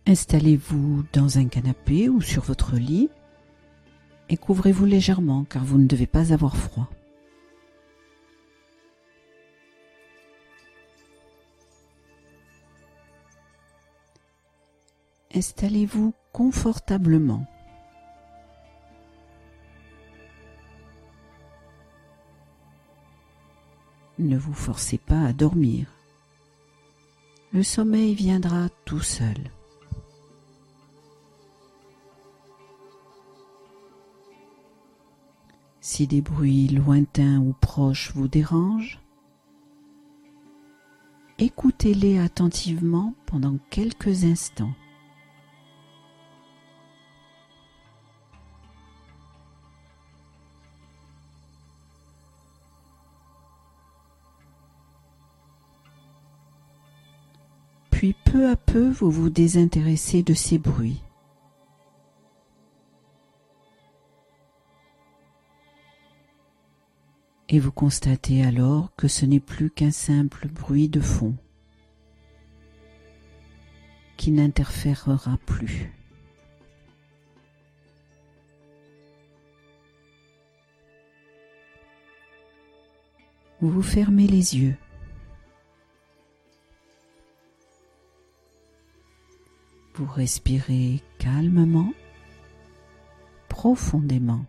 Installez-vous dans un canapé ou sur votre lit et couvrez-vous légèrement car vous ne devez pas avoir froid. Installez-vous confortablement. Ne vous forcez pas à dormir. Le sommeil viendra tout seul. Si des bruits lointains ou proches vous dérangent, écoutez-les attentivement pendant quelques instants. Puis peu à peu, vous vous désintéressez de ces bruits. Et vous constatez alors que ce n'est plus qu'un simple bruit de fond qui n'interférera plus. Vous fermez les yeux. Vous respirez calmement, profondément.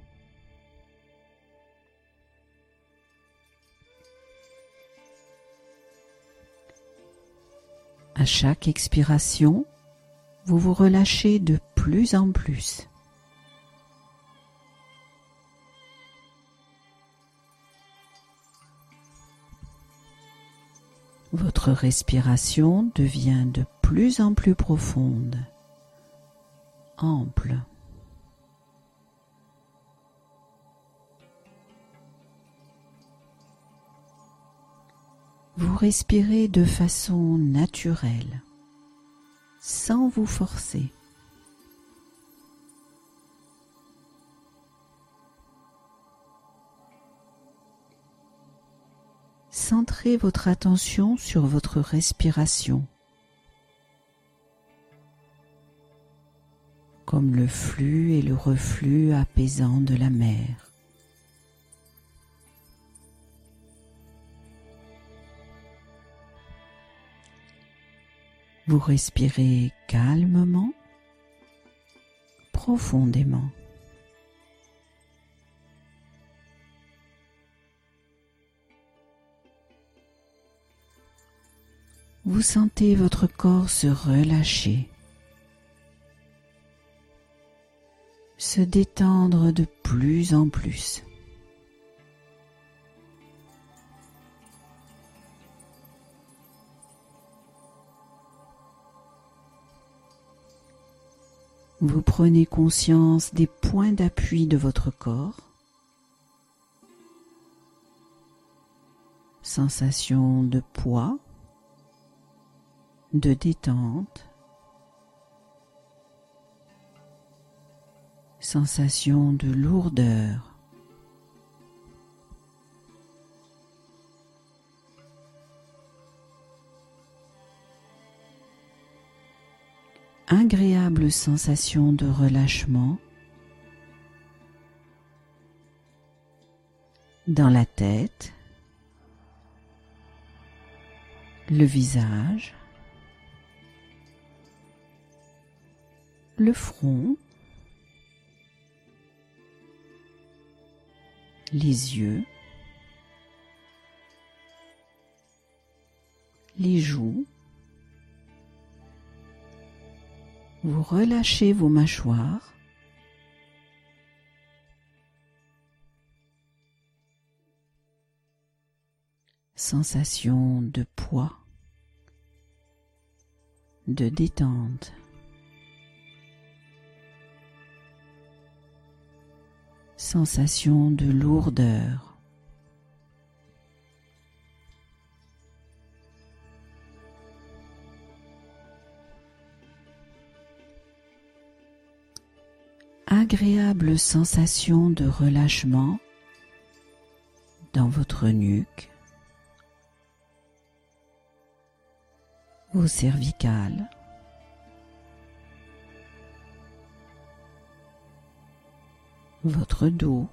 À chaque expiration, vous vous relâchez de plus en plus. Votre respiration devient de plus en plus profonde, ample. Vous respirez de façon naturelle, sans vous forcer. Centrez votre attention sur votre respiration, comme le flux et le reflux apaisant de la mer. Vous respirez calmement, profondément. Vous sentez votre corps se relâcher, se détendre de plus en plus. Vous prenez conscience des points d'appui de votre corps, sensation de poids, de détente, sensation de lourdeur. Agréable sensation de relâchement dans la tête, le visage, le front, les yeux, les joues. Vous relâchez vos mâchoires. Sensation de poids, de détente. Sensation de lourdeur. Agréable sensation de relâchement dans votre nuque, vos cervicales, votre dos,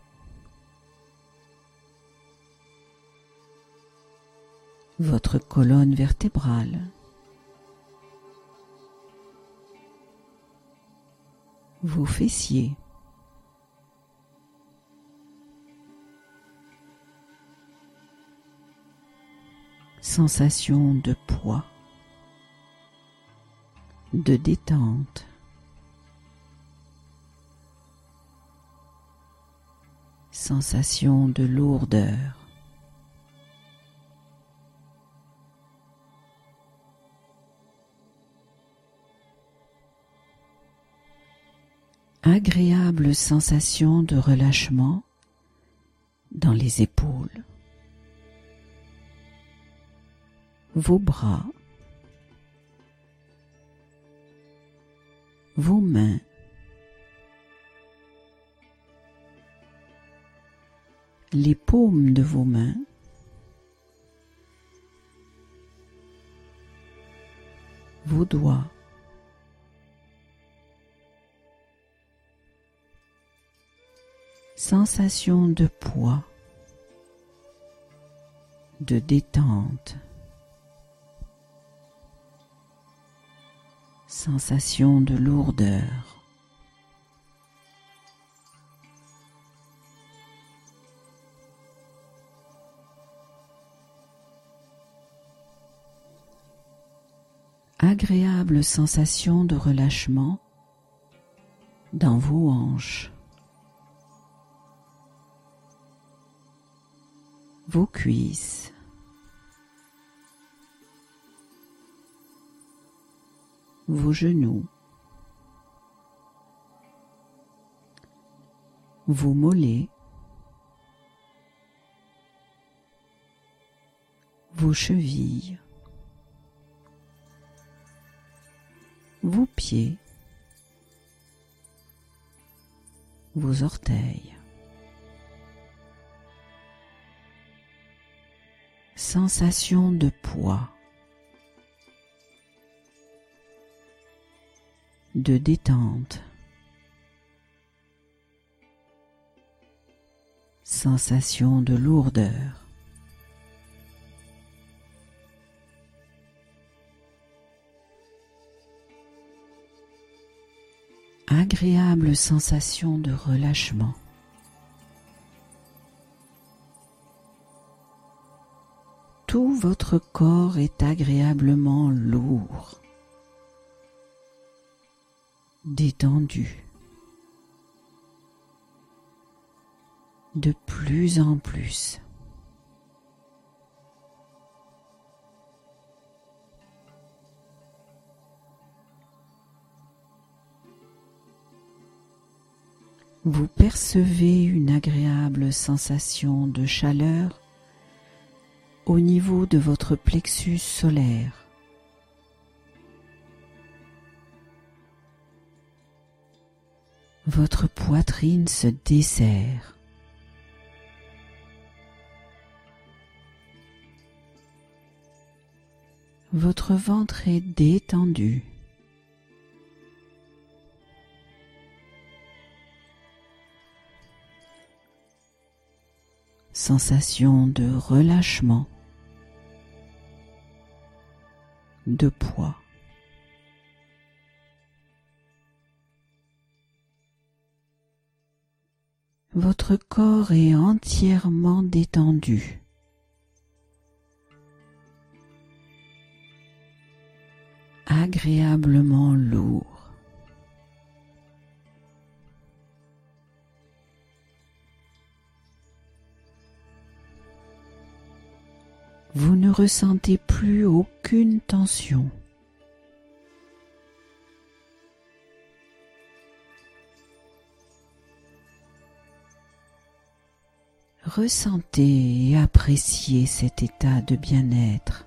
votre colonne vertébrale, vos fessiers, sensation de poids, de détente, sensation de lourdeur, agréable sensation de relâchement dans les épaules, vos bras, vos mains, les paumes de vos mains, vos doigts, sensation de poids, de détente, sensation de lourdeur. Agréable sensation de relâchement dans vos hanches, vos cuisses, vos genoux, vos mollets, vos chevilles, vos pieds, vos orteils. Sensation de poids, de détente, sensation de lourdeur. Agréable sensation de relâchement. Tout votre corps est agréablement lourd, détendu, de plus en plus. Vous percevez une agréable sensation de chaleur au niveau de votre plexus solaire. Votre poitrine se desserre. Votre ventre est détendu. Sensation de relâchement, de poids. Votre corps est entièrement détendu. Agréablement lourd. Vous ne ressentez plus aucune tension. Ressentez et appréciez cet état de bien-être.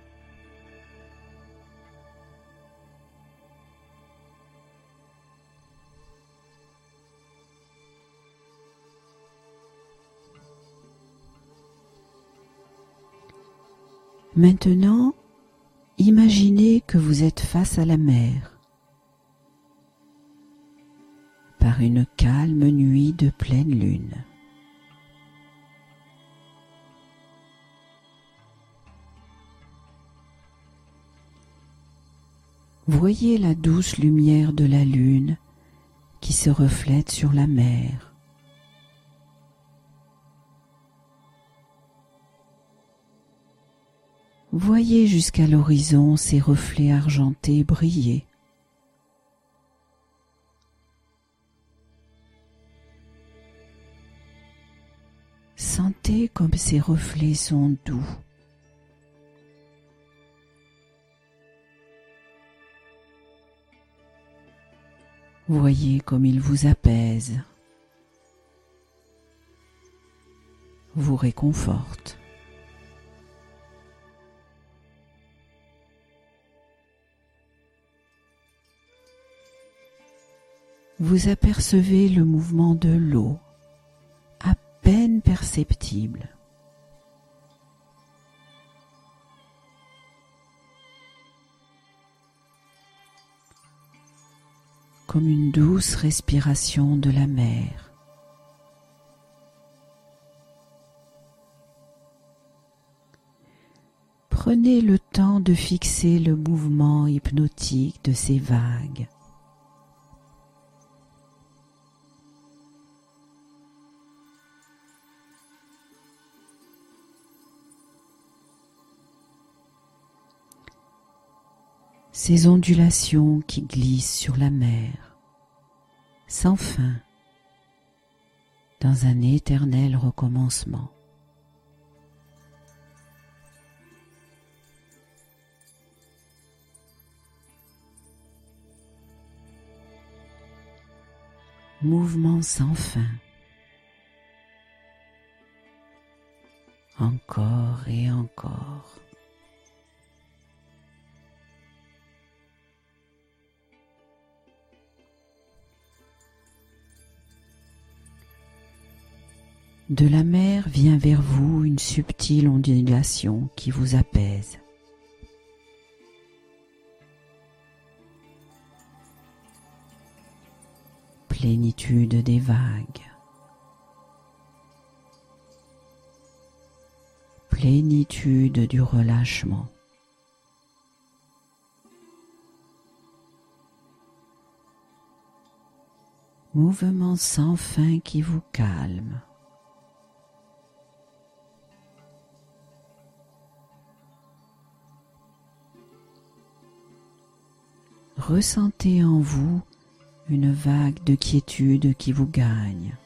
Maintenant, imaginez que vous êtes face à la mer. par une calme nuit de pleine lune. Voyez la douce lumière de la lune qui se reflète sur la mer. Voyez jusqu'à l'horizon ces reflets argentés briller. Sentez comme ces reflets sont doux. Voyez comme ils vous apaisent, vous réconfortent. Vous apercevez le mouvement de l'eau, à peine perceptible. Comme une douce respiration de la mer. Prenez le temps de fixer le mouvement hypnotique de ces vagues. Ces ondulations qui glissent sur la mer, sans fin, dans un éternel recommencement. Mouvement sans fin, encore et encore. De la mer vient vers vous une subtile ondulation qui vous apaise. Plénitude des vagues. Plénitude du relâchement. Mouvement sans fin qui vous calme. Ressentez en vous une vague de quiétude qui vous gagne.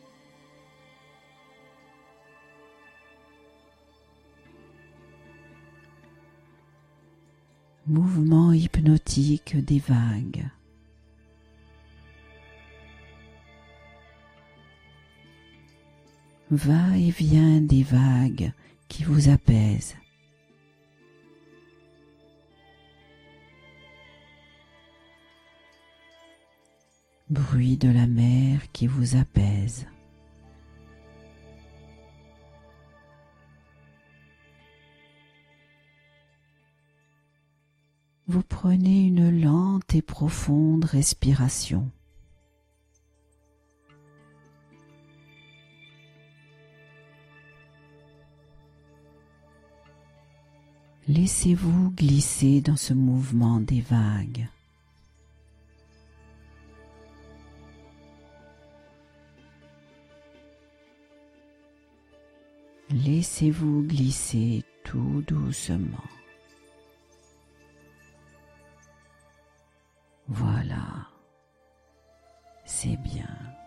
Mouvement hypnotique des vagues. Va-et-vient des vagues qui vous apaisent. Bruit de la mer qui vous apaise. Vous prenez une lente et profonde respiration. Laissez-vous glisser dans ce mouvement des vagues. Laissez-vous glisser tout doucement. Voilà, c'est bien.